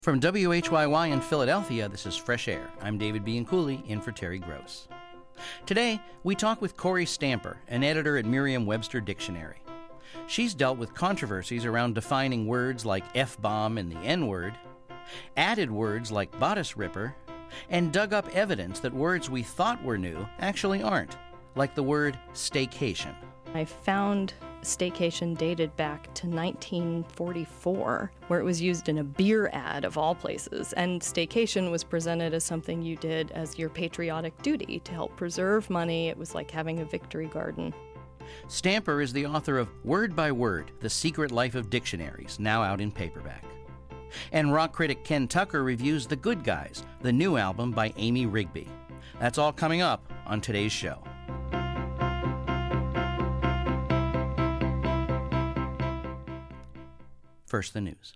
From WHYY in Philadelphia, this is Fresh Air. I'm David Bianculli, in for Terry Gross. Today, we talk with Corey Stamper, an editor at Merriam-Webster Dictionary. She's dealt with controversies around defining words like F-bomb and the N-word, added words like bodice ripper, and dug up evidence that words we thought were new actually aren't, like the word staycation. I found staycation dated back to 1944, where it was used in a beer ad of all places. And staycation was presented as something you did as your patriotic duty to help preserve money. It was like having a victory garden. Stamper is the author of Word by Word, The Secret Life of Dictionaries, now out in paperback. And rock critic Ken Tucker reviews The Good Guys, the new album by Amy Rigby. That's all coming up on today's show. First, the news.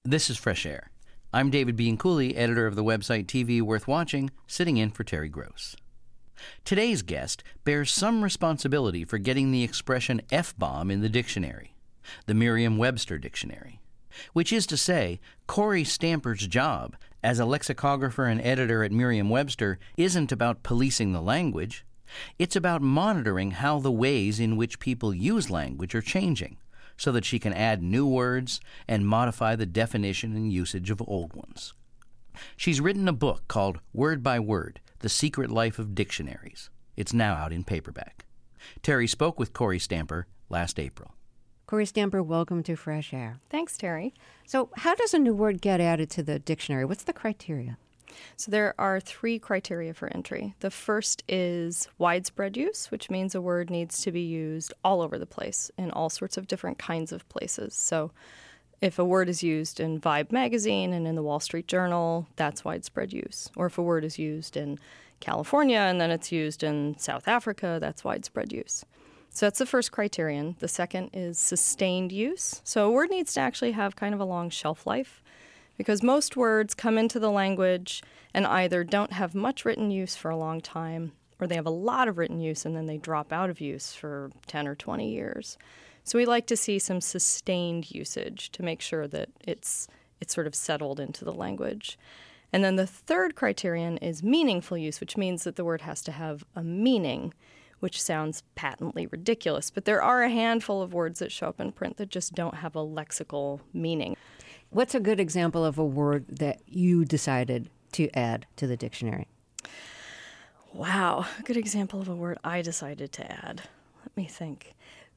This is Fresh Air. I'm David Bianculli, editor of the website TV Worth Watching, sitting in for Terry Gross. Today's guest bears some responsibility for getting the expression F-bomb in the dictionary, the Merriam-Webster dictionary, which is to say, Corey Stamper's job as a lexicographer and editor at Merriam-Webster isn't about policing the language. It's about monitoring how the ways in which people use language are changing, so that she can add new words and modify the definition and usage of old ones. She's written a book called Word by Word, The Secret Life of Dictionaries. It's now out in paperback. Terry spoke with Corey Stamper last April. Corey Stamper, welcome to Fresh Air. Thanks, Terry. So how does a new word get added to the dictionary? What's the criteria? So there are 3 criteria for entry. The first is widespread use, which means a word needs to be used all over the place in all sorts of different kinds of places. So if a word is used in Vibe magazine and in the Wall Street Journal, that's widespread use. Or if a word is used in California and then it's used in South Africa, that's widespread use. So that's the first criterion. The second is sustained use. So a word needs to actually have kind of a long shelf life, because most words come into the language and either don't have much written use for a long time, or they have a lot of written use and then they drop out of use for 10 or 20 years. So we like to see some sustained usage to make sure that it's sort of settled into the language. And then the third criterion is meaningful use, which means that the word has to have a meaning, which sounds patently ridiculous. But there are a handful of words that show up in print that just don't have a lexical meaning. What's a good example of a word that you decided to add to the dictionary? Wow, a good example of a word I decided to add. Let me think.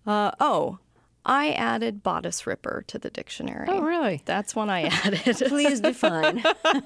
I added bodice ripper to the dictionary. Oh, really? That's one I added. Please define.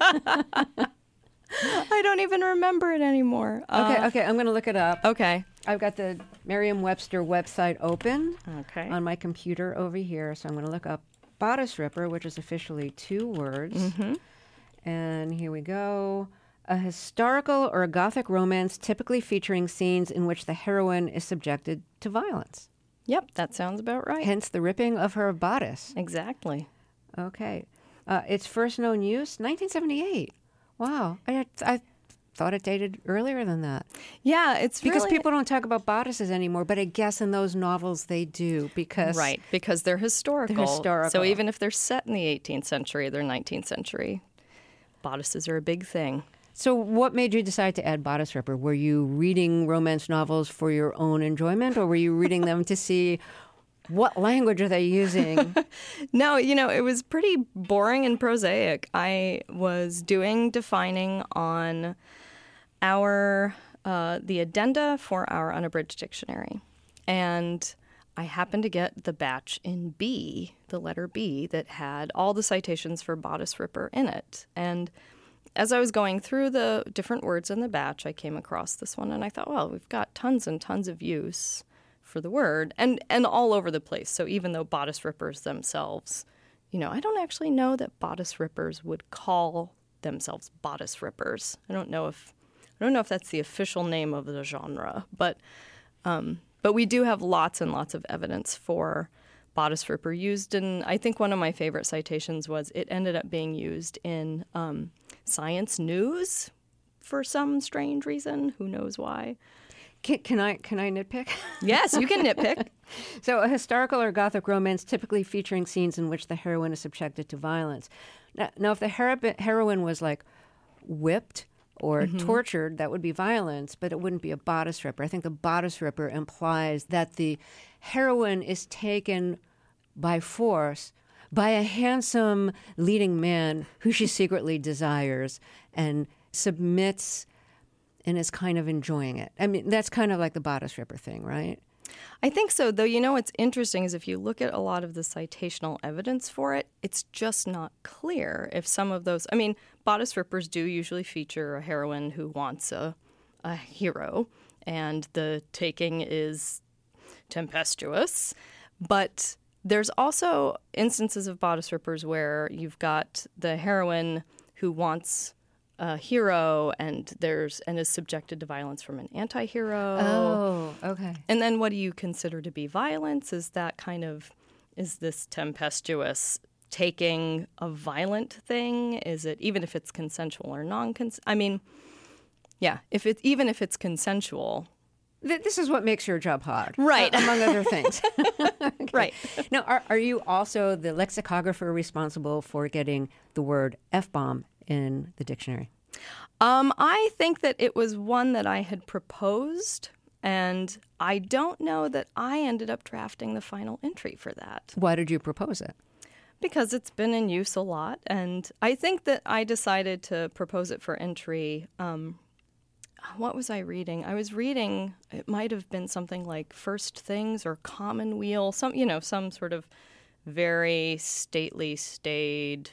I don't even remember it anymore. Okay, I'm going to look it up. Okay. I've got the Merriam-Webster website open Okay. on my computer over here, so I'm going to look up bodice ripper, which is officially 2 words. Mm-hmm. And here we go. A historical or a Gothic romance typically featuring scenes in which the heroine is subjected to violence. Yep, that sounds about right. Hence the ripping of her bodice. Exactly. Okay. Its first known use, 1978. Wow. I thought it dated earlier than that. Yeah, it's Because really... people don't talk about bodices anymore, but I guess in those novels they do because... Right, because they're historical. They're historical. So even if they're set in the 18th century, they're 19th century. Bodices are a big thing. So what made you decide to add bodice ripper? Were you reading romance novels for your own enjoyment, or were you reading them to see what language are they using? No, it was pretty boring and prosaic. I was doing defining on the addenda for our unabridged dictionary. And I happened to get the batch in B, the letter B, that had all the citations for bodice ripper in it. And as I was going through the different words in the batch, I came across this one, and I thought, well, we've got tons and tons of use for the word, and all over the place. So even though bodice rippers themselves, I don't actually know that bodice rippers would call themselves bodice rippers. I don't know if that's the official name of the genre, but we do have lots and lots of evidence for bodice ripper used in, I think one of my favorite citations was it ended up being used in Science News for some strange reason. Who knows why? Can I nitpick? Yes, you can nitpick. So a historical or Gothic romance typically featuring scenes in which the heroine is subjected to violence. Now if the heroine was like whipped or tortured, that would be violence, but it wouldn't be a bodice ripper. I think the bodice ripper implies that the heroine is taken by force by a handsome leading man who she secretly desires and submits and is kind of enjoying it. I mean, that's kind of like the bodice ripper thing, right? I think so, though. What's interesting is if you look at a lot of the citational evidence for it, it's just not clear if some of those... bodice rippers do usually feature a heroine who wants a hero, and the taking is tempestuous. But there's also instances of bodice rippers where you've got the heroine who wants a hero and is subjected to violence from an anti-hero. Oh, okay. And then what do you consider to be violence? Is this tempestuous taking a violent thing? Is it, even if it's consensual or non-consensual? I mean, yeah, even if it's consensual. This is what makes your job hard. Right. Among other things. Okay. Right. Now, are you also the lexicographer responsible for getting the word F-bomb in the dictionary? I think that it was one that I had proposed, and I don't know that I ended up drafting the final entry for that. Why did you propose it? Because it's been in use a lot, and I think that I decided to propose it for entry. What was I reading? I was reading, it might have been something like First Things or Commonweal, some sort of very stately, staid,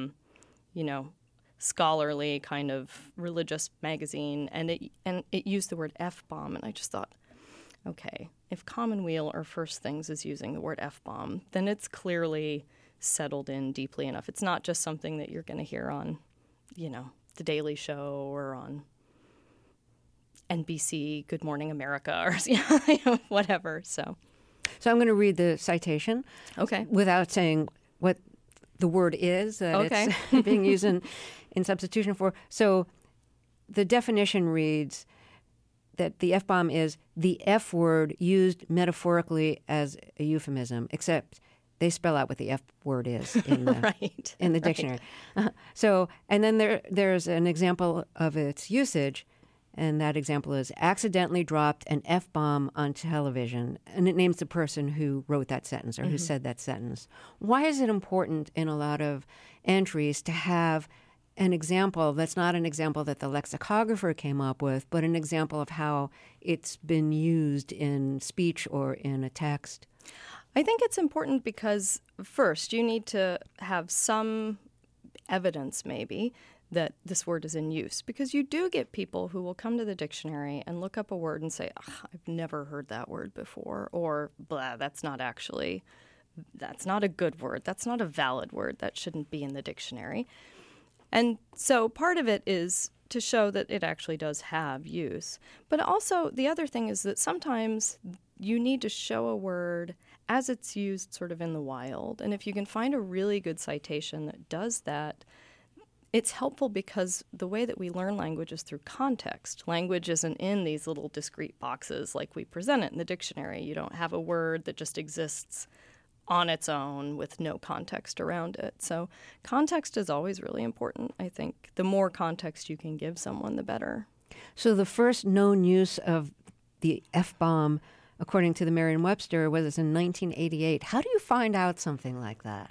scholarly kind of religious magazine, and it used the word F-bomb, and I just thought, okay, if Commonweal or First Things is using the word F-bomb, then it's clearly settled in deeply enough. It's not just something that you're going to hear on, The Daily Show or on NBC, Good Morning America, or whatever. So I'm going to read the citation. Okay. Without saying what the word is that Okay. it's being used in substitution for. So the definition reads that the F-bomb is the F word used metaphorically as a euphemism, except they spell out what the F word is in the, Right. in the dictionary. So, and then there's an example of its usage, and that example is accidentally dropped an F-bomb on television, and it names the person who wrote that sentence or who said that sentence. Why is it important in a lot of entries to have an example that's not an example that the lexicographer came up with, but an example of how it's been used in speech or in a text? I think it's important because, first, you need to have some evidence, maybe, that this word is in use. Because you do get people who will come to the dictionary and look up a word and say, I've never heard that word before, or, blah, that's not a good word. That's not a valid word. That shouldn't be in the dictionary. And so part of it is to show that it actually does have use. But also, the other thing is that sometimes you need to show a word as it's used sort of in the wild. And if you can find a really good citation that does that, it's helpful because the way that we learn language is through context. Language isn't in these little discrete boxes like we present it in the dictionary. You don't have a word that just exists on its own with no context around it. So context is always really important, I think. The more context you can give someone, the better. So the first known use of the F-bomb, according to the Merriam-Webster, was in 1988. How do you find out something like that?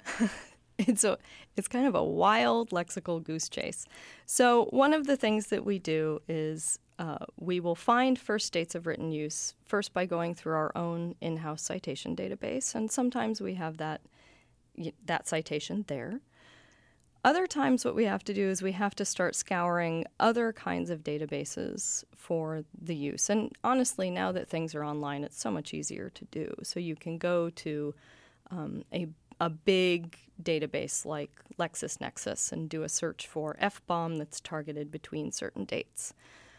It's kind of a wild lexical goose chase. So one of the things that we do is we will find first dates of written use first by going through our own in-house citation database, and sometimes we have that citation there. Other times what we have to do is we have to start scouring other kinds of databases for the use. And honestly, now that things are online, it's so much easier to do. So you can go to a big database like LexisNexis and do a search for F-bomb that's targeted between certain dates.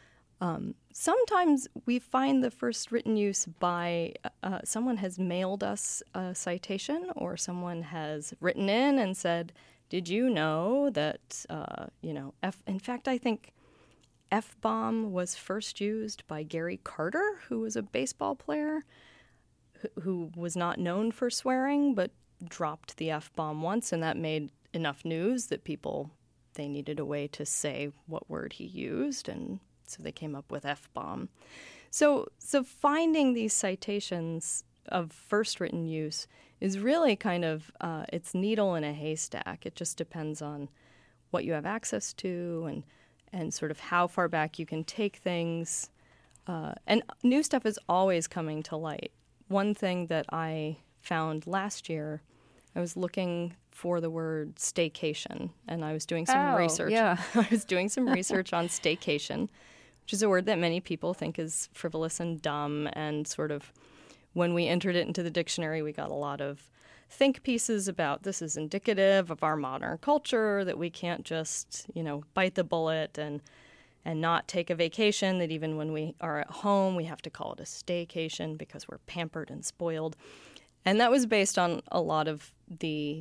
Sometimes we find the first written use by someone has mailed us a citation, or someone has written in and said, did you know that, in fact, I think F-bomb was first used by Gary Carter, who was a baseball player who was not known for swearing, but dropped the F-bomb once, and that made enough news that they needed a way to say what word he used, and so they came up with F-bomb. So finding these citations of first written use is really kind of, it's needle in a haystack. It just depends on what you have access to and sort of how far back you can take things. And new stuff is always coming to light. One thing that I found last year, I was looking for the word staycation, and I was doing some research. Yeah. I was doing some research on staycation, which is a word that many people think is frivolous and dumb, and sort of when we entered it into the dictionary, we got a lot of think pieces about this is indicative of our modern culture, that we can't just, bite the bullet and not take a vacation, that even when we are at home, we have to call it a staycation because we're pampered and spoiled. And that was based on a lot of the,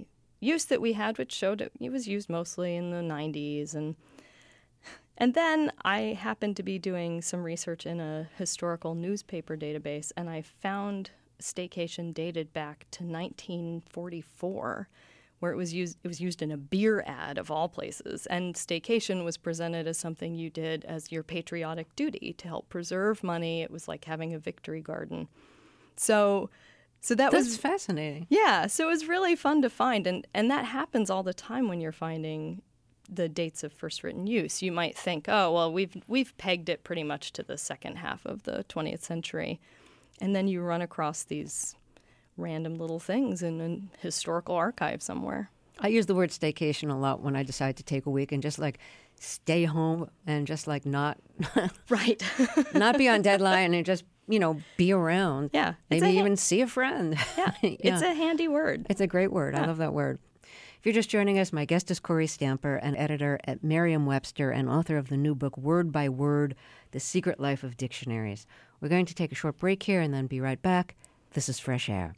use that we had, which showed it was used mostly in the 90s. And then I happened to be doing some research in a historical newspaper database, and I found staycation dated back to 1944, where it was used in a beer ad of all places. And staycation was presented as something you did as your patriotic duty to help preserve money. It was like having a victory garden. So that's fascinating. Yeah, so it was really fun to find, and that happens all the time when you're finding the dates of first written use. You might think, oh, well, we've pegged it pretty much to the second half of the 20th century, and then you run across these random little things in a historical archive somewhere. I use the word staycation a lot when I decide to take a week and just like stay home and just like not right, not be on deadline and just be around. Yeah, maybe even see a friend. Yeah, yeah. It's a handy word. It's a great word. Yeah. I love that word. If you're just joining us, my guest is Corey Stamper, an editor at Merriam-Webster and author of the new book, Word by Word, The Secret Life of Dictionaries. We're going to take a short break here and then be right back. This is Fresh Air.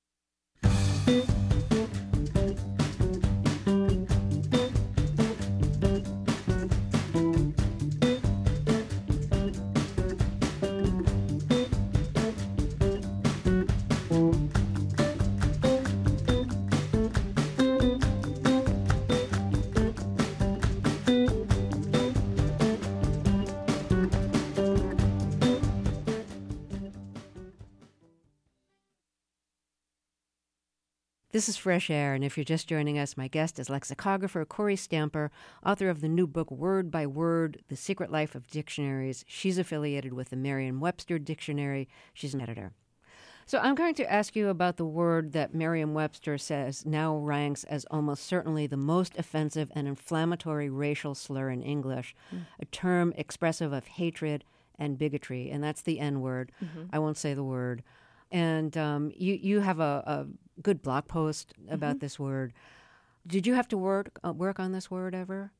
This is Fresh Air, and if you're just joining us, my guest is lexicographer Corey Stamper, author of the new book Word by Word, The Secret Life of Dictionaries. She's affiliated with the Merriam-Webster Dictionary. She's an editor. So I'm going to ask you about the word that Merriam-Webster says now ranks as almost certainly the most offensive and inflammatory racial slur in English, a term expressive of hatred and bigotry, and that's the N-word. Mm-hmm. I won't say the word. And you have a good blog post about this word. Did you have to work on this word ever?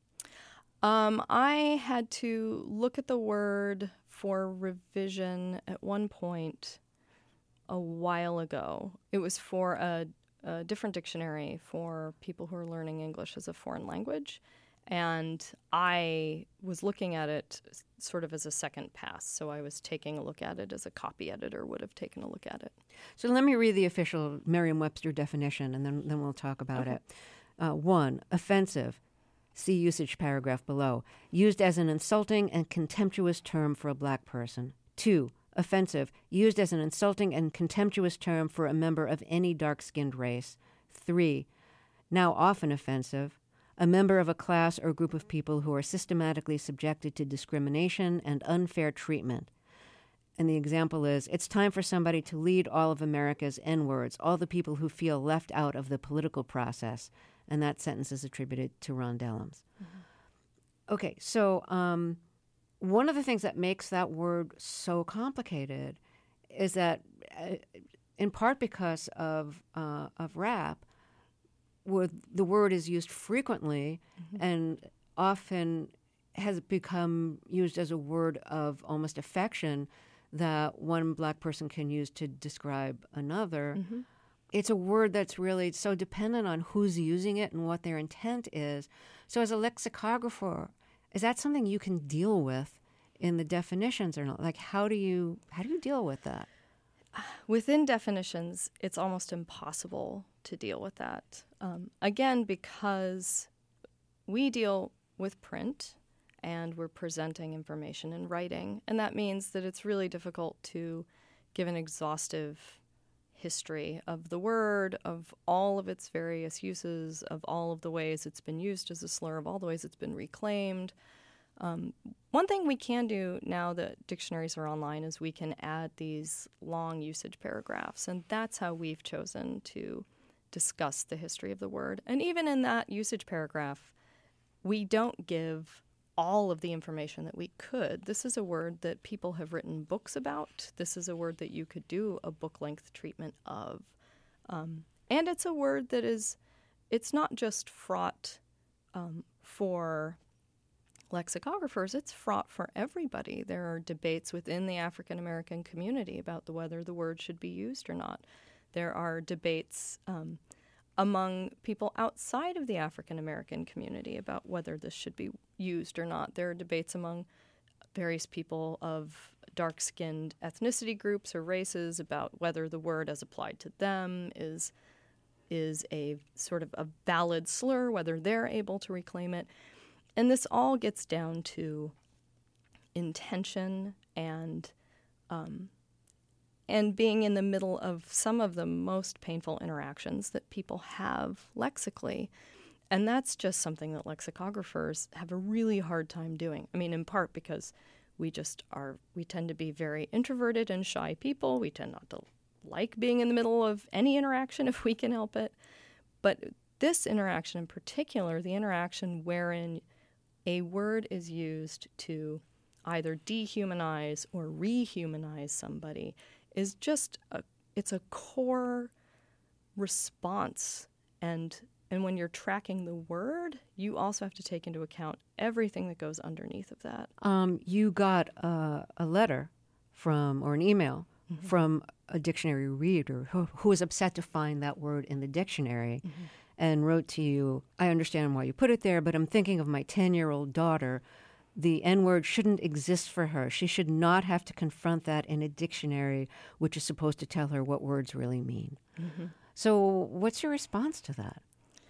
I had to look at the word for revision at one point a while ago. It was for a different dictionary for people who are learning English as a foreign language. And I was looking at it sort of as a second pass. So I was taking a look at it as a copy editor would have taken a look at it. So let me read the official Merriam-Webster definition, and then we'll talk about it. 1, offensive. See usage paragraph below. Used as an insulting and contemptuous term for a black person. 2, offensive. Used as an insulting and contemptuous term for a member of any dark-skinned race. 3, now often offensive. A member of a class or group of people who are systematically subjected to discrimination and unfair treatment. And the example is, it's time for somebody to lead all of America's N-words, all the people who feel left out of the political process. And that sentence is attributed to Ron Dellums. Mm-hmm. Okay, so one of the things that makes that word so complicated is that, in part because of rap, where the word is used frequently and often has become used as a word of almost affection that one black person can use to describe another. Mm-hmm. It's a word that's really so dependent on who's using it and what their intent is. So as a lexicographer, is that something you can deal with in the definitions or not? Like, how do you deal with that? Within definitions, it's almost impossible to deal with that. Again, because we deal with print and we're presenting information in writing, and that means that it's really difficult to give an exhaustive history of the word, of all of its various uses, of all of the ways it's been used as a slur, of all the ways it's been reclaimed. One thing we can do now that dictionaries are online is we can add these long usage paragraphs, and that's how we've chosen to discuss the history of the word. And even in that usage paragraph, we don't give all of the information that we could. This is a word that people have written books about. This is a word that you could do a book-length treatment of. And it's a word that it's not just fraught for lexicographers, it's fraught for everybody. There are debates within the African American community about whether the word should be used or not. There are debates among people outside of the African American community about whether this should be used or not. There are debates among various people of dark-skinned ethnicity groups or races about whether the word as applied to them is a sort of a valid slur, whether they're able to reclaim it. And this all gets down to intention and being in the middle of some of the most painful interactions that people have lexically. And that's just something that lexicographers have a really hard time doing. I mean, in part because we tend to be very introverted and shy people. We tend not to like being in the middle of any interaction if we can help it. But this interaction in particular, the interaction wherein a word is used to either dehumanize or rehumanize somebody, is just it's a core response. And when you're tracking the word, you also have to take into account everything that goes underneath of that. You got a letter or an email from a dictionary reader who was upset to find that word in the dictionary and wrote to you, I understand why you put it there, but I'm thinking of my 10-year-old daughter. The N-word shouldn't exist for her. She should not have to confront that in a dictionary, which is supposed to tell her what words really mean. So what's your response to that?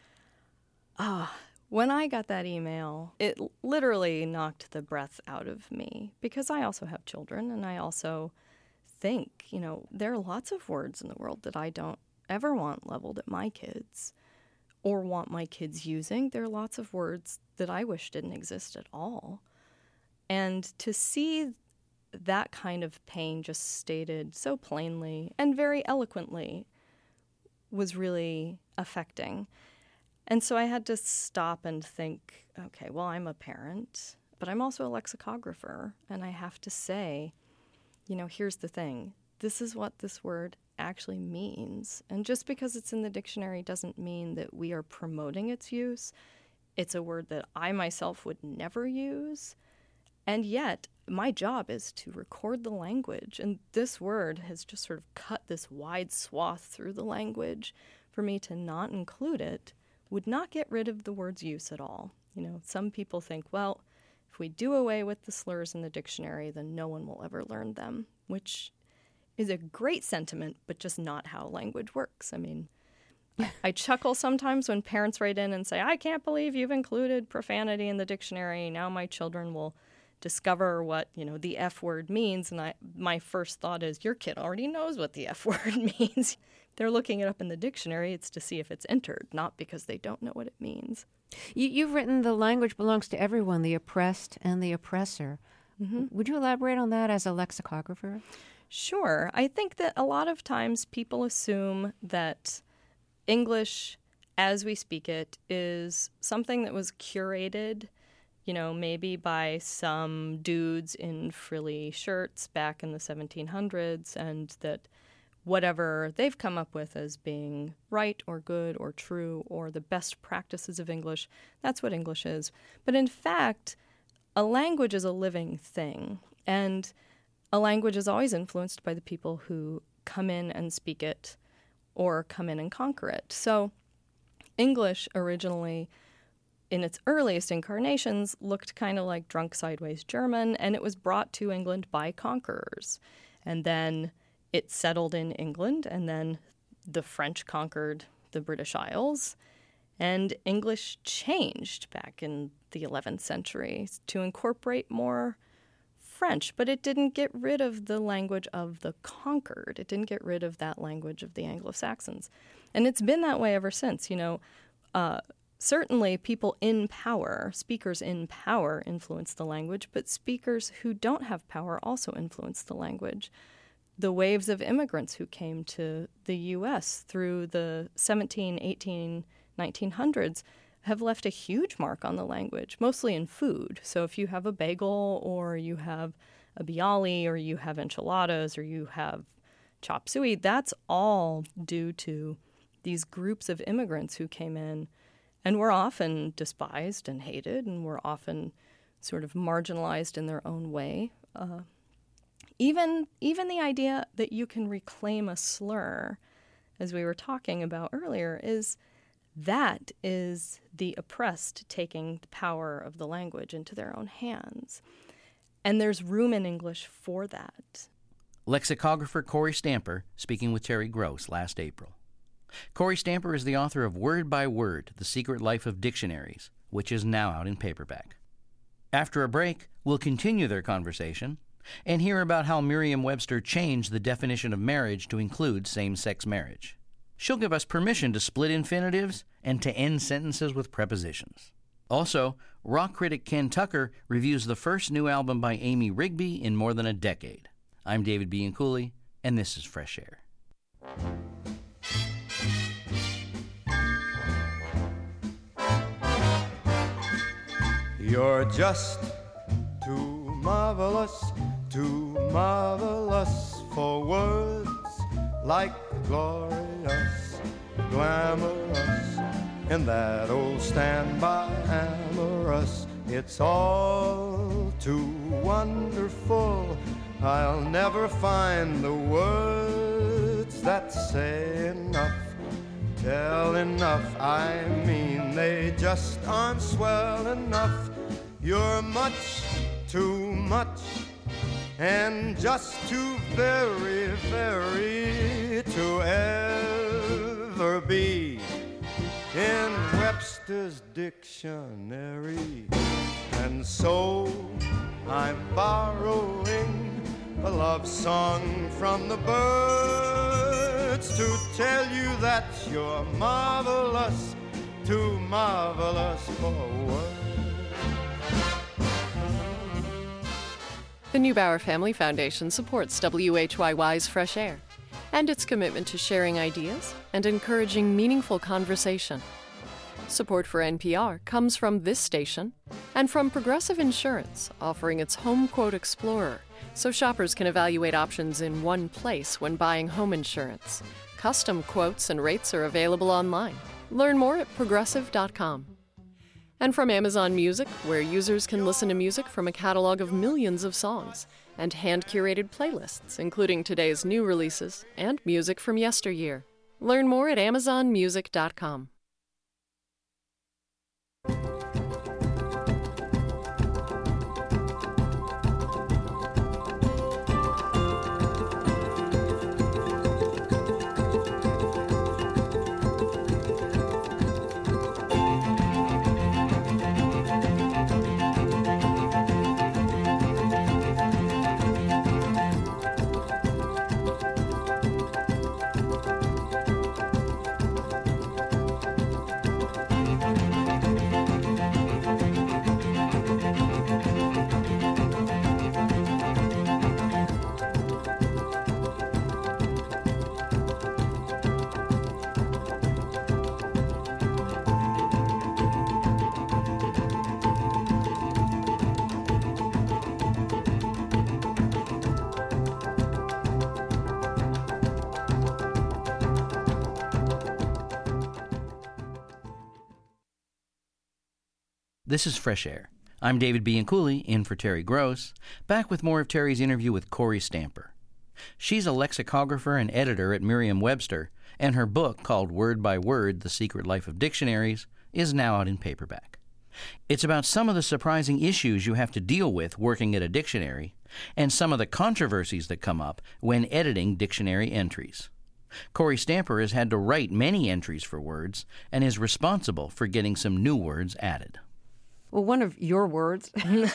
When I got that email, it literally knocked the breath out of me because I also have children, and I also think, there are lots of words in the world that I don't ever want leveled at my kids or want my kids using. There are lots of words that I wish didn't exist at all. And to see that kind of pain just stated so plainly and very eloquently was really affecting. And so I had to stop and think, okay, well, I'm a parent, but I'm also a lexicographer, and I have to say, here's the thing. This is what this word actually means. And just because it's in the dictionary doesn't mean that we are promoting its use. It's a word that I myself would never use. And yet, my job is to record the language. And this word has just sort of cut this wide swath through the language. For me to not include it would not get rid of the word's use at all. Some people think, well, if we do away with the slurs in the dictionary, then no one will ever learn them, which is a great sentiment, but just not how language works. I mean, I chuckle sometimes when parents write in and say, I can't believe you've included profanity in the dictionary. Now my children will discover what, the F word means. And my first thought is, your kid already knows what the F word means. They're looking it up in the dictionary. It's to see if it's entered, not because they don't know what it means. You've written the language belongs to everyone, the oppressed and the oppressor. Would you elaborate on that as a lexicographer? Sure. I think that a lot of times people assume that English as we speak it is something that was curated, maybe by some dudes in frilly shirts back in the 1700s, and that whatever they've come up with as being right or good or true or the best practices of English, that's what English is. But in fact, a language is a living thing, and a language is always influenced by the people who come in and speak it or come in and conquer it. So English originally, in its earliest incarnations, looked kind of like drunk sideways German, and it was brought to England by conquerors. And then it settled in England, and then the French conquered the British Isles, and English changed back in the 11th century to incorporate more French, but it didn't get rid of the language of the conquered. It didn't get rid of that language of the Anglo-Saxons. And it's been that way ever since. Certainly people in power, speakers in power influence the language, but speakers who don't have power also influence the language. The waves of immigrants who came to the U.S. through the 17, 18, 1900s have left a huge mark on the language, mostly in food. So if you have a bagel or you have a bialy or you have enchiladas or you have chop suey, that's all due to these groups of immigrants who came in and were often despised and hated and were often sort of marginalized in their own way. Even the idea that you can reclaim a slur, as we were talking about earlier, is that is the oppressed taking the power of the language into their own hands. And there's room in English for that. Lexicographer Corey Stamper speaking with Terry Gross last April. Corey Stamper is the author of Word by Word, The Secret Life of Dictionaries, which is now out in paperback. After a break, we'll continue their conversation and hear about how Merriam-Webster changed the definition of marriage to include same-sex marriage. She'll give us permission to split infinitives and to end sentences with prepositions. Also, rock critic Ken Tucker reviews the first new album by Amy Rigby in more than a decade. I'm David Bianculli, and this is Fresh Air. You're just too marvelous for words, like glorious, glamorous, and that old standby amorous. It's all too wonderful. I'll never find the words that say enough, tell enough. I mean, they just aren't swell enough. You're much too much, and just too very, very to ever be in Webster's dictionary. And so I'm borrowing a love song from the birds to tell you that you're marvelous, too marvelous for words. The Neubauer Family Foundation supports WHYY's Fresh Air and its commitment to sharing ideas and encouraging meaningful conversation. Support for NPR comes from this station and from Progressive Insurance, offering its Home Quote Explorer, so shoppers can evaluate options in one place when buying home insurance. Custom quotes and rates are available online. Learn more at progressive.com. And from Amazon Music, where users can listen to music from a catalog of millions of songs and hand-curated playlists, including today's new releases and music from yesteryear. Learn more at amazonmusic.com. This is Fresh Air. I'm David Bianculli, in for Terry Gross, back with more of Terry's interview with Corey Stamper. She's a lexicographer and editor at Merriam-Webster, and her book, called Word by Word, The Secret Life of Dictionaries, is now out in paperback. It's about some of the surprising issues you have to deal with working at a dictionary, and some of the controversies that come up when editing dictionary entries. Corey Stamper has had to write many entries for words, and is responsible for getting some new words added. Well, one of your words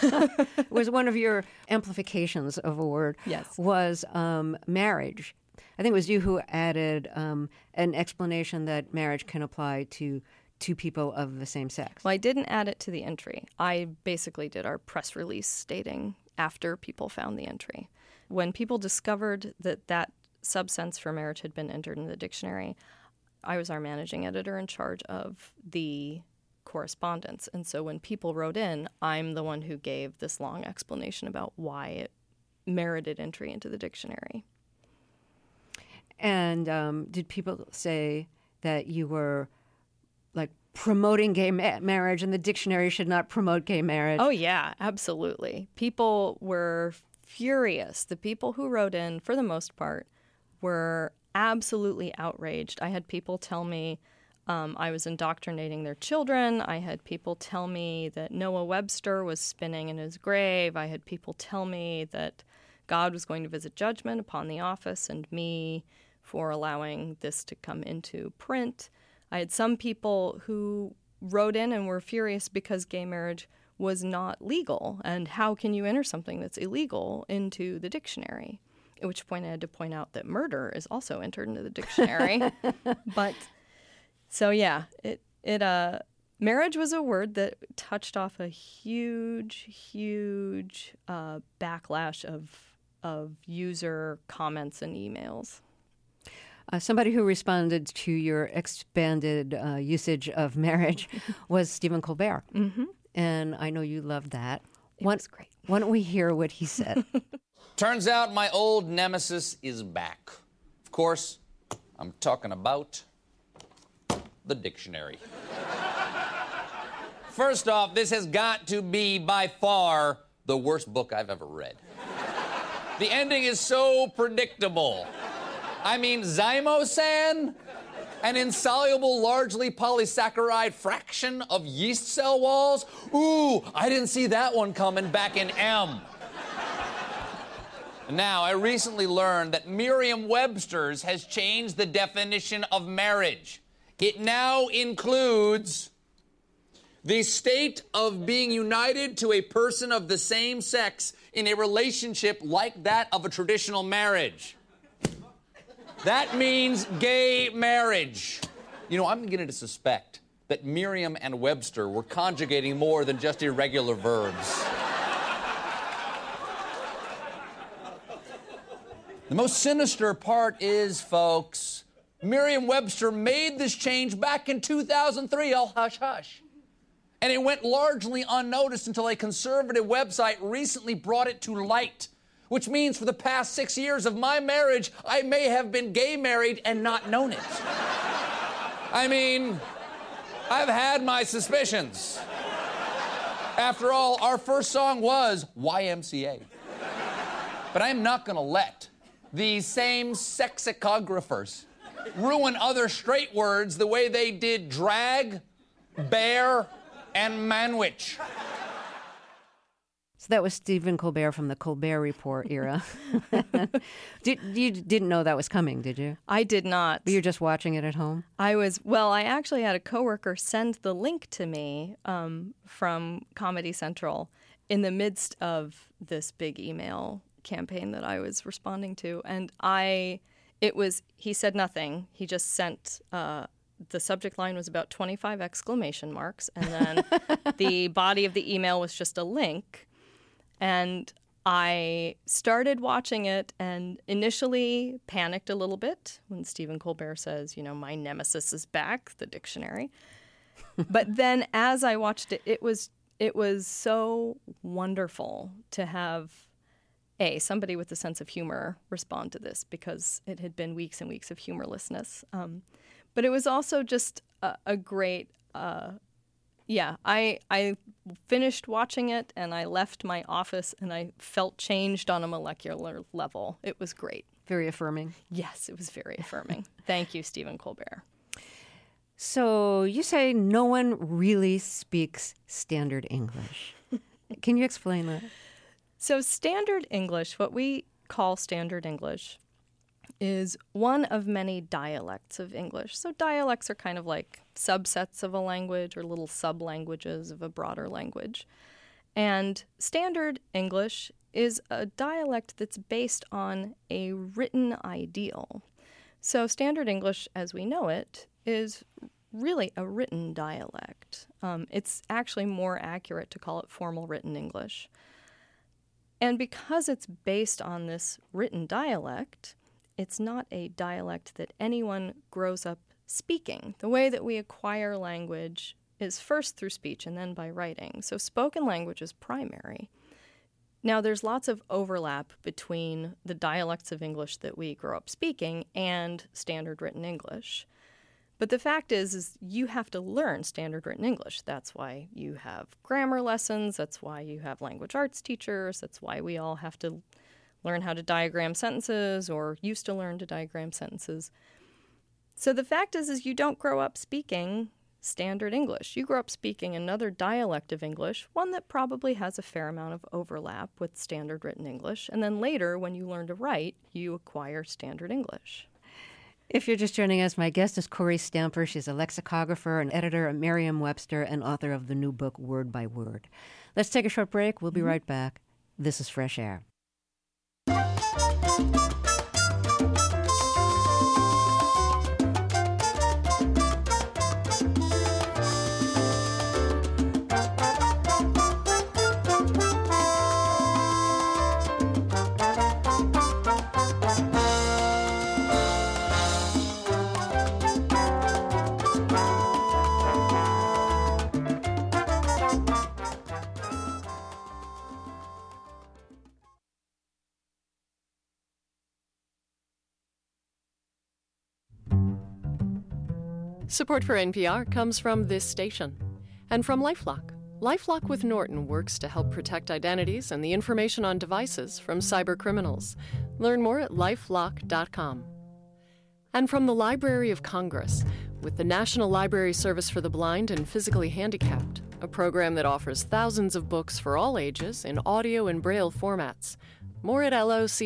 was one of your amplifications of a word. Yes. Was marriage. I think it was you who added an explanation that marriage can apply to two people of the same sex. Well, I didn't add it to the entry. I basically did our press release stating after people found the entry. When people discovered that that subsense for marriage had been entered in the dictionary, I was our managing editor in charge of the correspondence. And so when people wrote in, I'm the one who gave this long explanation about why it merited entry into the dictionary. And did people say that you were like promoting gay marriage and the dictionary should not promote gay marriage? Oh, yeah, absolutely. People were furious. The people who wrote in, for the most part, were absolutely outraged. I had people tell me, I was indoctrinating their children. I had people tell me that Noah Webster was spinning in his grave. I had people tell me that God was going to visit judgment upon the office and me for allowing this to come into print. I had some people who wrote in and were furious because gay marriage was not legal. And how can you enter something that's illegal into the dictionary? At which point I had to point out that murder is also entered into the dictionary. But so yeah, marriage was a word that touched off a huge backlash of user comments and emails. Somebody who responded to your expanded usage of marriage was Stephen Colbert. Mm-hmm. And I know you loved that. It was great. Why don't we hear what he said? Turns out my old nemesis is back. Of course, I'm talking about the dictionary. First off, this has got to be by far the worst book I've ever read. The ending is so predictable. I mean, zymosan, an insoluble, largely polysaccharide fraction of yeast cell walls? Ooh, I didn't see that one coming back in M. Now, I recently learned that Merriam-Webster's has changed the definition of marriage. It now includes the state of being united to a person of the same sex in a relationship like that of a traditional marriage. That means gay marriage. You know, I'm beginning to suspect that Merriam and Webster were conjugating more than just irregular verbs. The most sinister part is, folks, Merriam-Webster made this change back in 2003, all hush-hush. And it went largely unnoticed until a conservative website recently brought it to light, which means for the past 6 years of my marriage, I may have been gay married and not known it. I mean, I've had my suspicions. After all, our first song was YMCA. But I'm not gonna let these same sexicographers ruin other straight words the way they did drag, bear, and manwich. So that was Stephen Colbert from the Colbert Report era. You didn't know that was coming, did you? I did not. But you're just watching it at home? I actually had a coworker send the link to me from Comedy Central in the midst of this big email campaign that I was responding to. And he said nothing. He just sent, the subject line was about 25 exclamation marks. And then the body of the email was just a link. And I started watching it and initially panicked a little bit when Stephen Colbert says, my nemesis is back, the dictionary. But then as I watched it, it was so wonderful to have somebody with a sense of humor respond to this, because it had been weeks and weeks of humorlessness. But it was also just a great, I finished watching it and I left my office and I felt changed on a molecular level. It was great. Very affirming. Yes, it was very affirming. Thank you, Stephen Colbert. So you say no one really speaks standard English. Can you explain that? So standard English, what we call standard English, is one of many dialects of English. So dialects are kind of like subsets of a language or little sub-languages of a broader language. And standard English is a dialect that's based on a written ideal. So standard English, as we know it, is really a written dialect. It's actually more accurate to call it formal written English. And because it's based on this written dialect, it's not a dialect that anyone grows up speaking. The way that we acquire language is first through speech and then by writing. So spoken language is primary. Now, there's lots of overlap between the dialects of English that we grow up speaking and standard written English. But the fact is you have to learn standard written English. That's why you have grammar lessons. That's why you have language arts teachers. That's why we all have to learn how to diagram sentences or used to learn to diagram sentences. So the fact is you don't grow up speaking standard English. You grow up speaking another dialect of English, one that probably has a fair amount of overlap with standard written English. And then later, when you learn to write, you acquire standard English. If you're just joining us, my guest is Kory Stamper. She's a lexicographer and editor at Merriam-Webster and author of the new book, Word by Word. Let's take a short break. We'll be right back. This is Fresh Air. Support for NPR comes from this station and from LifeLock. LifeLock with Norton works to help protect identities and the information on devices from cyber criminals. Learn more at lifelock.com. And from the Library of Congress, with the National Library Service for the Blind and Physically Handicapped, a program that offers thousands of books for all ages in audio and braille formats. More at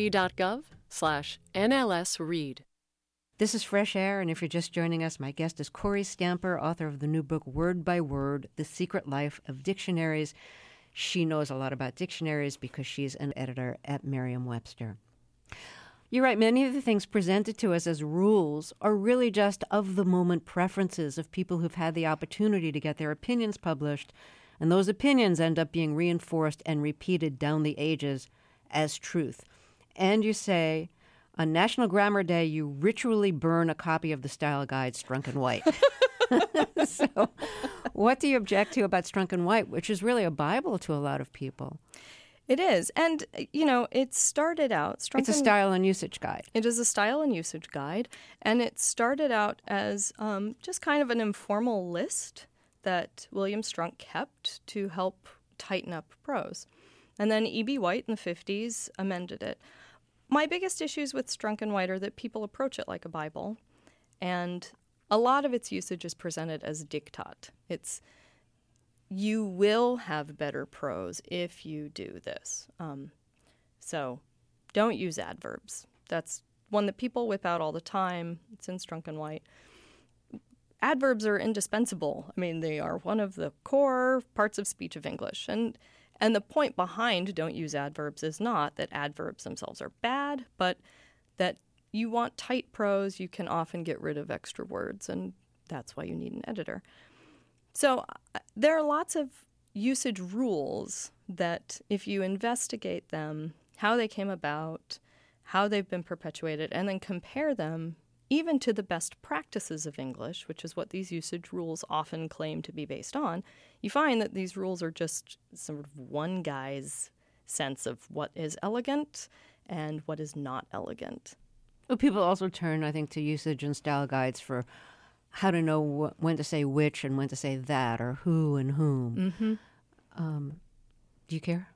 loc.gov/NLSread. This is Fresh Air, and if you're just joining us, my guest is Kory Stamper, author of the new book, Word by Word, The Secret Life of Dictionaries. She knows a lot about dictionaries because she's an editor at Merriam-Webster. You're right, many of the things presented to us as rules are really just of-the-moment preferences of people who've had the opportunity to get their opinions published, and those opinions end up being reinforced and repeated down the ages as truth. And you say, on National Grammar Day, you ritually burn a copy of the style guide, Strunk and White. So what do you object to about Strunk and White, which is really a Bible to a lot of people? It is. And, you know, it started out... It's a style and usage guide. It is a style and usage guide. And it started out as just kind of an informal list that William Strunk kept to help tighten up prose. And then E.B. White in the 50s amended it. My biggest issues with Strunk and White are that people approach it like a Bible, and a lot of its usage is presented as diktat. It's, you will have better prose if you do this. So don't use adverbs. That's one that people whip out all the time. It's in Strunk and White. Adverbs are indispensable. I mean, they are one of the core parts of speech of English. And the point behind don't use adverbs is not that adverbs themselves are bad, but that you want tight prose, you can often get rid of extra words, and that's why you need an editor. So there are lots of usage rules that if you investigate them, how they came about, how they've been perpetuated, and then compare them even to the best practices of English, which is what these usage rules often claim to be based on, you find that these rules are just sort of one guy's sense of what is elegant and what is not elegant. Well, people also turn, I think, to usage and style guides for how to know when to say which and when to say that, or who and whom. Mm-hmm. Do you care?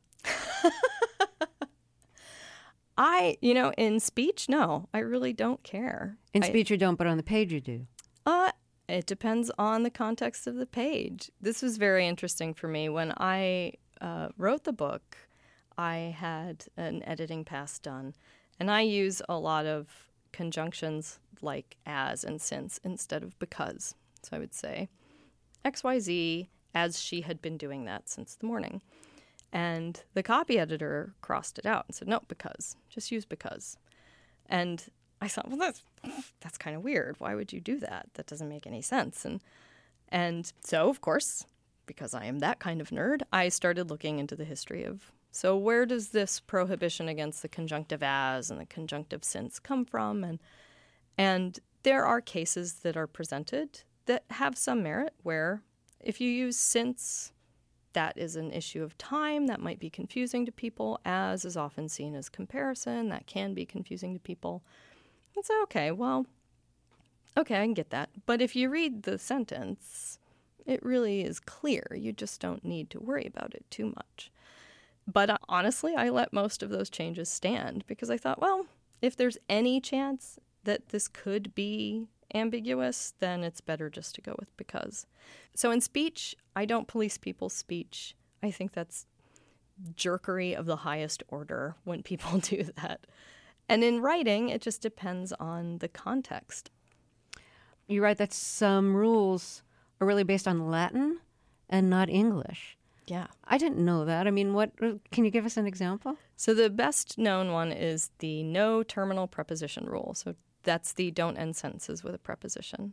In speech, no, I really don't care. In speech you don't, but on the page you do. It depends on the context of the page. This was very interesting for me. When I wrote the book, I had an editing pass done, and I use a lot of conjunctions like as and since instead of because. So I would say XYZ as she had been doing that since the morning. And the copy editor crossed it out and said, no, because. Just use because. And I thought, well, that's kind of weird. Why would you do that? That doesn't make any sense. And so, of course, because I am that kind of nerd, I started looking into the history of, so where does this prohibition against the conjunctive as and the conjunctive since come from? And there are cases that are presented that have some merit where if you use since, that is an issue of time. That might be confusing to people. As is often seen as comparison. That can be confusing to people. And so, okay, I can get that. But if you read the sentence, it really is clear. You just don't need to worry about it too much. But honestly, I let most of those changes stand because I thought, well, if there's any chance that this could be ambiguous, then it's better just to go with because. So in speech, I don't police people's speech. I think that's jerkery of the highest order when people do that. And in writing, it just depends on the context. You write that some rules are really based on Latin and not English. Yeah. I didn't know that. I mean, can you give us an example? So the best known one is the no terminal preposition rule. So that's the don't end sentences with a preposition.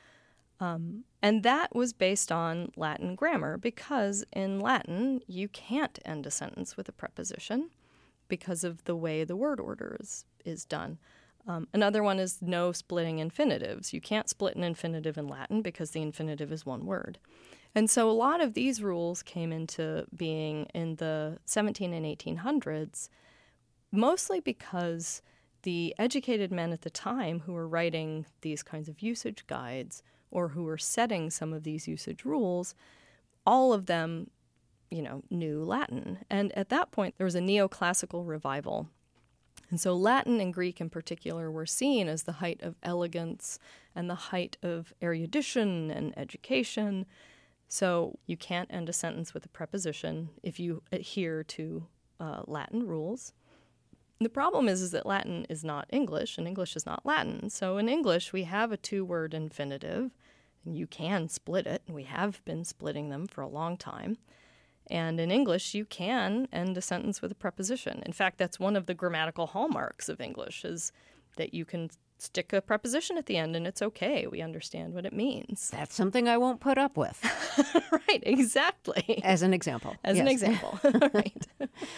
And that was based on Latin grammar because in Latin, you can't end a sentence with a preposition because of the way the word order is done. Another one is no splitting infinitives. You can't split an infinitive in Latin because the infinitive is one word. And so a lot of these rules came into being in the 17 and 1800s, mostly because the educated men at the time who were writing these kinds of usage guides or who were setting some of these usage rules, all of them, knew Latin. And at that point, there was a neoclassical revival. And so Latin and Greek in particular were seen as the height of elegance and the height of erudition and education. So you can't end a sentence with a preposition if you adhere to Latin rules. The problem is that Latin is not English, and English is not Latin. So in English, we have a two-word infinitive, and you can split it, and we have been splitting them for a long time. And in English, you can end a sentence with a preposition. In fact, that's one of the grammatical hallmarks of English, is that you can stick a preposition at the end, and it's okay. We understand what it means. That's something I won't put up with. Right, exactly. As an example. As an example, right.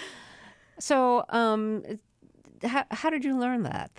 So how did you learn that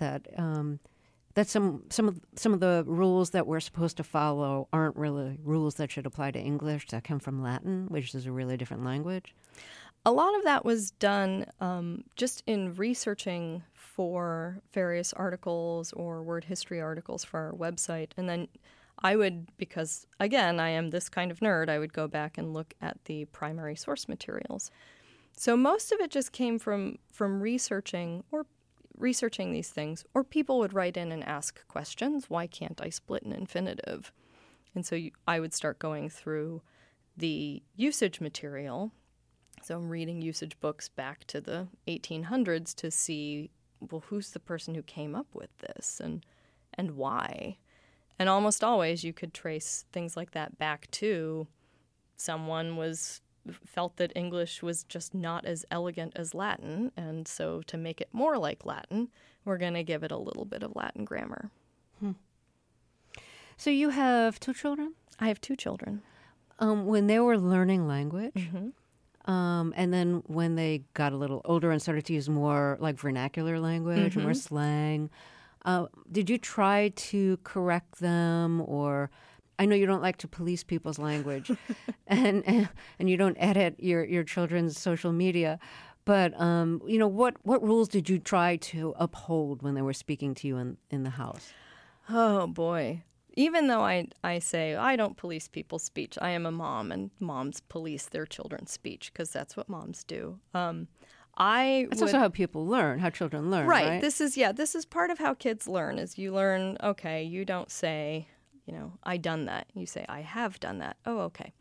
some of the rules that we're supposed to follow aren't really rules that should apply to English, that come from Latin, which is a really different language? A lot of that was done just in researching for various articles or word history articles for our website. And then I would, because, again, I am this kind of nerd, I would go back and look at the primary source materials. So most of it just came from researching these things, or people would write in and ask questions. Why can't I split an infinitive? And so I would start going through the usage material. So I'm reading usage books back to the 1800s to see, well, who's the person who came up with this and why? And almost always you could trace things like that back to someone felt that English was just not as elegant as Latin, and so to make it more like Latin, we're going to give it a little bit of Latin grammar. So you have 2 children? I have 2 children. When they were learning language, Mm-hmm. And then when they got a little older and started to use more like vernacular language, more slang, did you try to correct them? Or I know you don't like to police people's language, and you don't edit your children's social media, but what rules did you try to uphold when they were speaking to you in the house? Oh boy. Even though I say I don't police people's speech, I am a mom, and moms police their children's speech because that's what moms do. That's also how people learn, how children learn, right? This is part of how kids learn. Is you learn, okay, you don't say, I done that. You say, I have done that. Oh, okay.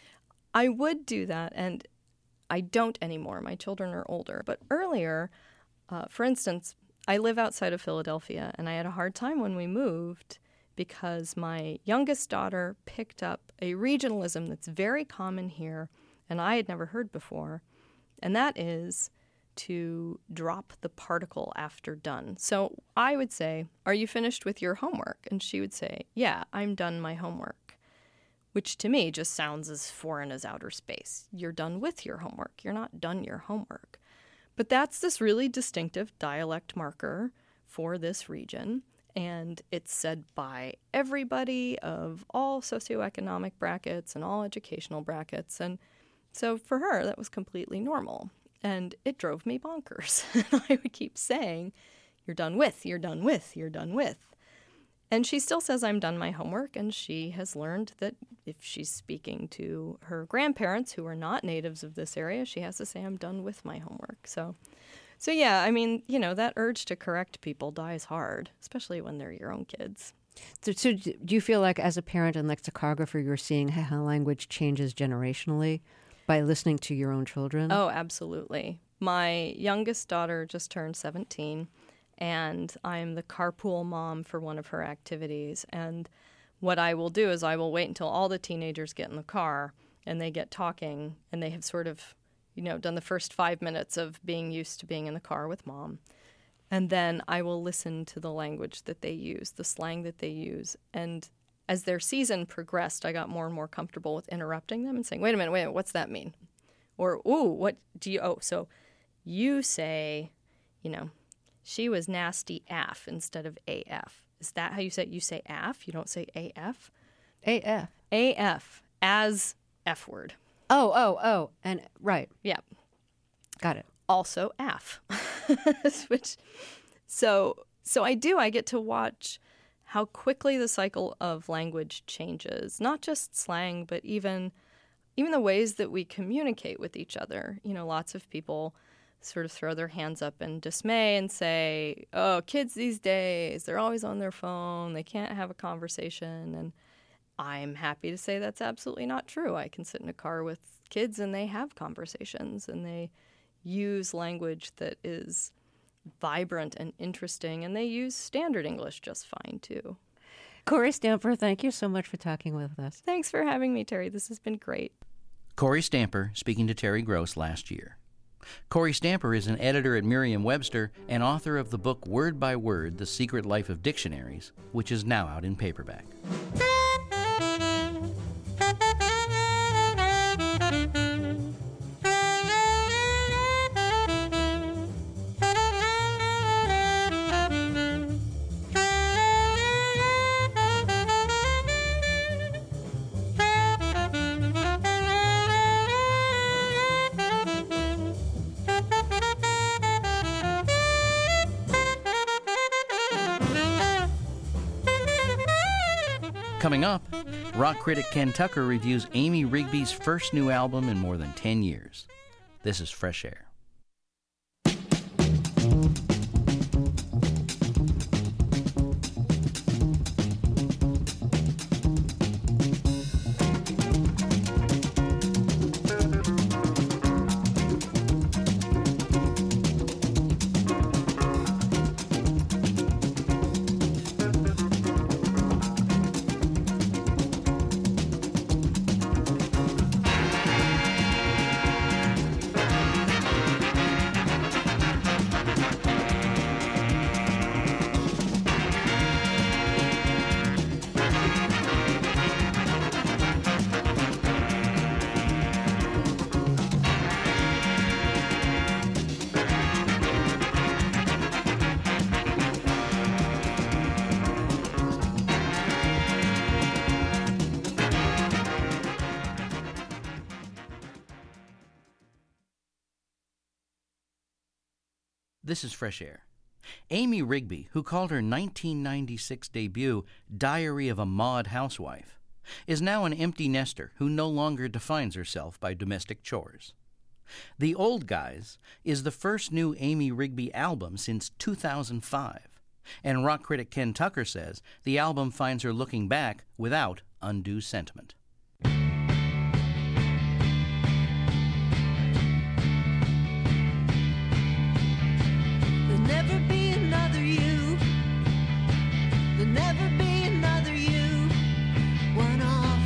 I would do that, and I don't anymore. My children are older. But earlier, for instance, I live outside of Philadelphia, and I had a hard time when we moved because my youngest daughter picked up a regionalism that's very common here and I had never heard before, and that is to drop the particle after done. So I would say, are you finished with your homework? And she would say, yeah, I'm done my homework, which to me just sounds as foreign as outer space. You're done with your homework. You're not done your homework. But that's this really distinctive dialect marker for this region. And it's said by everybody of all socioeconomic brackets and all educational brackets. And so for her, that was completely normal. And it drove me bonkers. I would keep saying, you're done with, you're done with, you're done with. And she still says I'm done my homework. And she has learned that if she's speaking to her grandparents who are not natives of this area, she has to say I'm done with my homework. So yeah, I mean, that urge to correct people dies hard, especially when they're your own kids. So do you feel like as a parent and lexicographer, you're seeing how language changes generationally by listening to your own children? Oh, absolutely. My youngest daughter just turned 17, and I'm the carpool mom for one of her activities. And what I will do is I will wait until all the teenagers get in the car and they get talking, and they have sort of, done the first 5 minutes of being used to being in the car with mom. And then I will listen to the language that they use, the slang that they use. And as their season progressed, I got more and more comfortable with interrupting them and saying, wait a minute, what's that mean? Or, what do you, so you say, she was nasty AF instead of AF. Is that how you say it? You say AF? You don't say AF? AF. AF as F word. Oh. And right. Yeah. Got it. Also AF. So I get to watch how quickly the cycle of language changes, not just slang, but even the ways that we communicate with each other. Lots of people sort of throw their hands up in dismay and say, oh, kids these days, they're always on their phone, they can't have a conversation. And I'm happy to say that's absolutely not true. I can sit in a car with kids and they have conversations, and they use language that is vibrant and interesting, and they use standard English just fine, too. Corey Stamper, thank you so much for talking with us. Thanks for having me, Terry. This has been great. Corey Stamper speaking to Terry Gross last year. Corey Stamper is an editor at Merriam-Webster and author of the book Word by Word, The Secret Life of Dictionaries, which is now out in paperback. Coming up, rock critic Ken Tucker reviews Amy Rigby's first new album in more than 10 years. This is Fresh Air. This is Fresh Air. Amy Rigby, who called her 1996 debut Diary of a Maud Housewife, is now an empty nester who no longer defines herself by domestic chores. The Old Guys is the first new Amy Rigby album since 2005, and rock critic Ken Tucker says the album finds her looking back without undue sentiment. Never be another you. There'll never be another you. One off.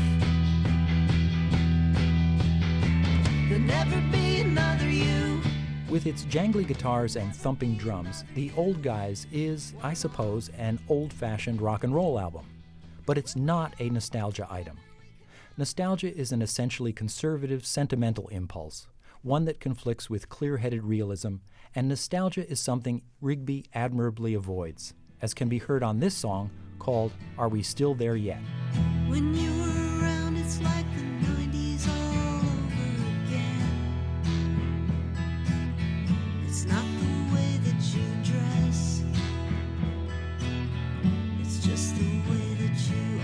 There'll never be another you. With its jangly guitars and thumping drums, The Old Guys is, I suppose, an old-fashioned rock and roll album. But it's not a nostalgia item. Nostalgia is an essentially conservative, sentimental impulse, one that conflicts with clear-headed realism, and nostalgia is something Rigby admirably avoids, as can be heard on this song called Are We Still There Yet? When you were around, it's like the 90s all over again. It's not the way that you dress, it's just the way that you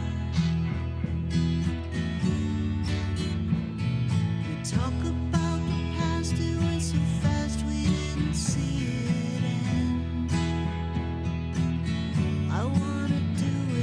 are. We talk about the past, it went so fast we didn't see it end. I wanna do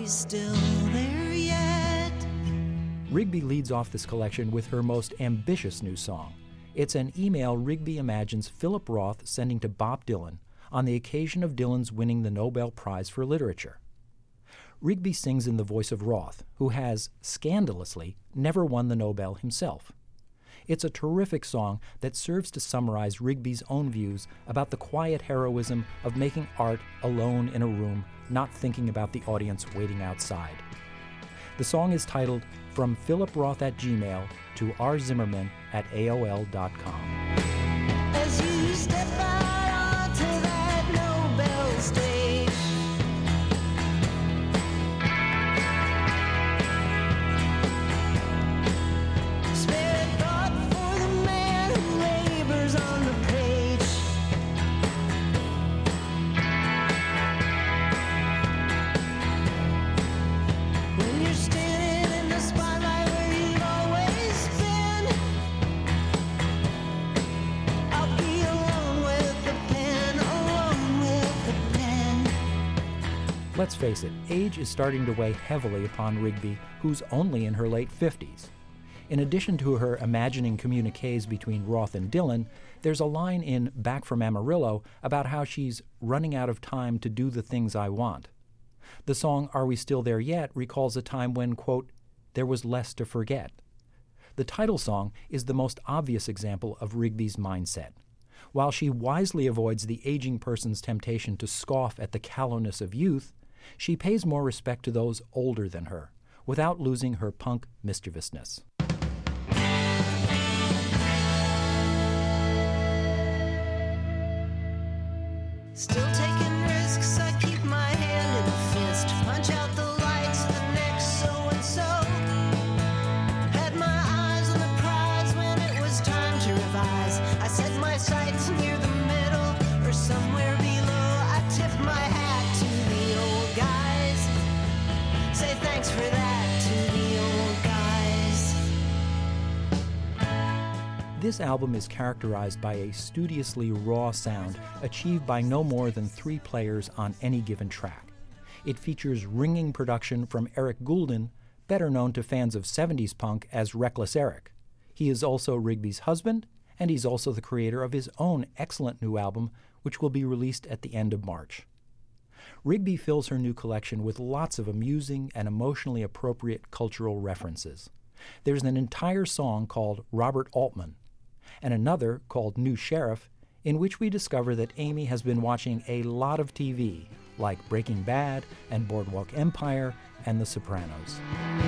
still there yet? Rigby leads off this collection with her most ambitious new song. It's an email Rigby imagines Philip Roth sending to Bob Dylan on the occasion of Dylan's winning the Nobel Prize for Literature. Rigby sings in the voice of Roth, who has, scandalously, never won the Nobel himself. It's a terrific song that serves to summarize Rigby's own views about the quiet heroism of making art alone in a room, not thinking about the audience waiting outside. The song is titled From Philip Roth at Gmail to rzimmerman at AOL.com. As you step out onto that Nobel stage, spare thought for the man who labors on the page. When you're standing in the spotlight where you've always been, I'll be alone with the pen, alone with the pen. Let's face it, age is starting to weigh heavily upon Rigby, who's only in her late 50s. In addition to her imagining communiques between Roth and Dylan, there's a line in Back from Amarillo about how she's running out of time to do the things I want. The song Are We Still There Yet recalls a time when, quote, there was less to forget. The title song is the most obvious example of Rigby's mindset. While she wisely avoids the aging person's temptation to scoff at the callowness of youth, she pays more respect to those older than her, without losing her punk mischievousness. Still taking risks, I keep my hand in a fist. Punch out the lights, the next so-and-so. Had my eyes on the prize when it was time to revise. I set my sights near the middle or somewhere below. I tip my hat to the old guys. Say thanks for that to the old guys. This album is characterized by a studiously raw sound achieved by no more than 3 players on any given track. It features ringing production from Eric Goulden, better known to fans of 70s punk as Reckless Eric. He is also Rigby's husband, and he's also the creator of his own excellent new album, which will be released at the end of March. Rigby fills her new collection with lots of amusing and emotionally appropriate cultural references. There's an entire song called Robert Altman, and another called New Sheriff, in which we discover that Amy has been watching a lot of TV, like Breaking Bad and Boardwalk Empire and The Sopranos.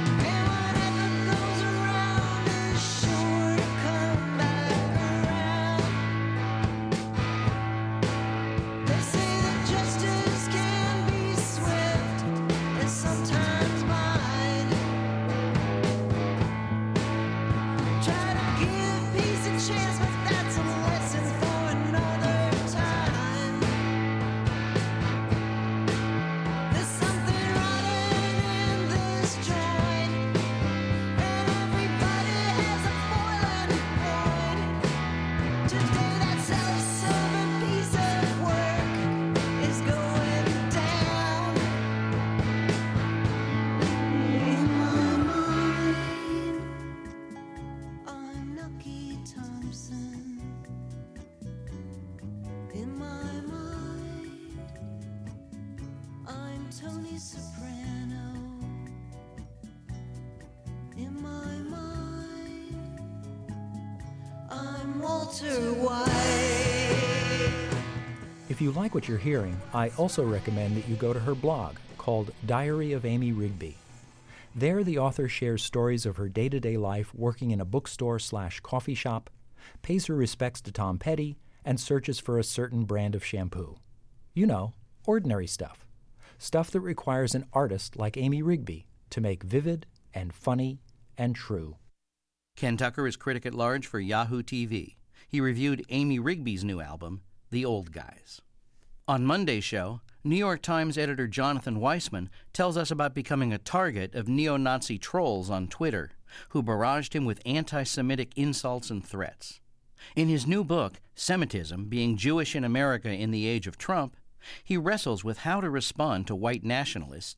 If you like what you're hearing, I also recommend that you go to her blog called Diary of Amy Rigby. There, the author shares stories of her day-to-day life working in a bookstore/coffee shop, pays her respects to Tom Petty, and searches for a certain brand of shampoo. You know, ordinary stuff. Stuff that requires an artist like Amy Rigby to make vivid and funny and true. Ken Tucker is critic at large for Yahoo TV. He reviewed Amy Rigby's new album, The Old Guys. On Monday's show, New York Times editor Jonathan Weissman tells us about becoming a target of neo-Nazi trolls on Twitter, who barraged him with anti-Semitic insults and threats. In his new book, Semitism, Being Jewish in America in the Age of Trump, he wrestles with how to respond to white nationalists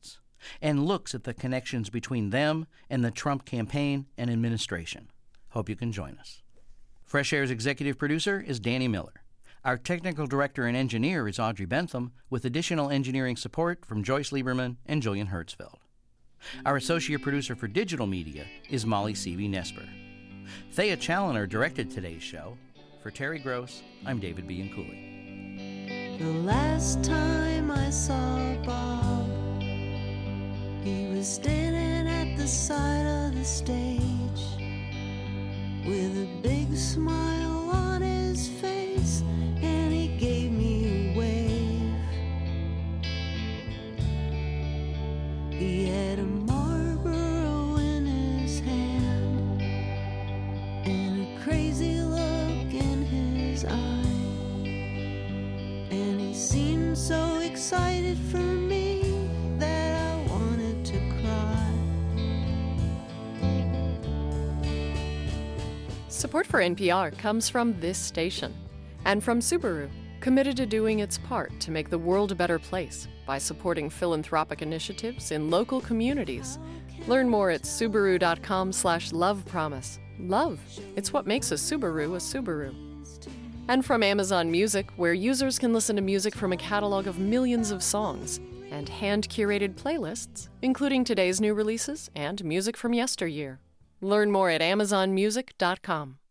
and looks at the connections between them and the Trump campaign and administration. Hope you can join us. Fresh Air's executive producer is Danny Miller. Our technical director and engineer is Audrey Bentham, with additional engineering support from Joyce Lieberman and Julian Hertzfeld. Our associate producer for digital media is Molly Seavey-Nesper. Thea Challoner directed today's show. For Terry Gross, I'm David B. Cooley. The last time I saw Bob, he was standing at the side of the stage with a big smile on his face, and he gave me a wave. He had a Marlboro in his hand and a crazy look in his eye, and he seemed so excited for me that I wanted to cry. Support for NPR comes from this station and from Subaru, committed to doing its part to make the world a better place by supporting philanthropic initiatives in local communities. Learn more at Subaru.com/lovepromise. Love, it's what makes a Subaru a Subaru. And from Amazon Music, where users can listen to music from a catalog of millions of songs and hand-curated playlists, including today's new releases and music from yesteryear. Learn more at AmazonMusic.com.